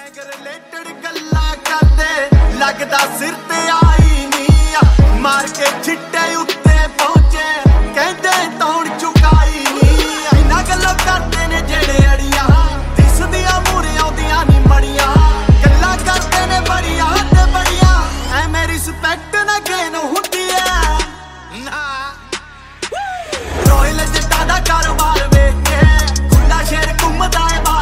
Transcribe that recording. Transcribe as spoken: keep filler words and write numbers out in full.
gang related ਗੱਲਾਂ ਕਰਦੇ ਲੱਗਦਾ ਸਿਰ ਤੇ ਆਈ ਨੀ ਆ ਮਾਰ ਕੇ ਛਿੱਟੇ ਉੱਤੇ ਪਹੁੰਚੇ ਕਹਿੰਦੇ ਤੌਣ ਚੁਕਾਈ ਨੀ ਇਹਨਾਂ ਗੱਲਾਂ ਕਰਦੇ ਨੇ ਜਿਹੜੇ ਅੜੀਆਂ ਦਿਸਦੀਆਂ ਮੂਰੇ ਆਉਂਦੀਆਂ ਨੀ ਮੜੀਆਂ ਗੱਲਾਂ ਕਰਦੇ ਨੇ ਬੜੀਆਂ ਤੇ ਬੜੀਆਂ ਐ ਮੇਰੀ ਰਿਸਪੈਕਟ ਨਾ ਗੇਨ ਹੁੰਦੀ ਐ ਨਾ ਰੋਇਲ ਜੱਟਾਂ ਦਾ ਕਾਰੋਬਾਰ ਵੇਖ ਕੇ ਖੁੱਲਾ ਸ਼ੇਰ ਘੁੰਮਦਾ ਏ